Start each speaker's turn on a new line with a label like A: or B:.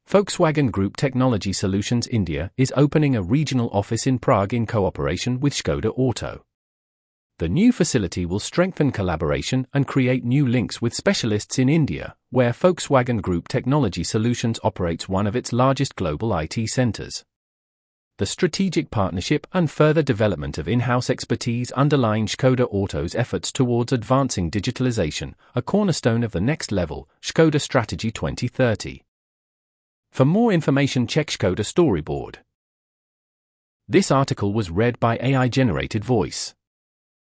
A: Volkswagen Group Technology Solutions India is opening a regional office in Prague in cooperation with Škoda Auto. The new facility will strengthen collaboration and create new links with specialists in India, where Volkswagen Group Technology Solutions operates one of its largest global IT centers. The strategic partnership and further development of in-house expertise underline Škoda Auto's efforts towards advancing digitalization, a cornerstone of the next level, Škoda Strategy 2030. For more information, check Škoda Storyboard. This article was read by AI-generated voice.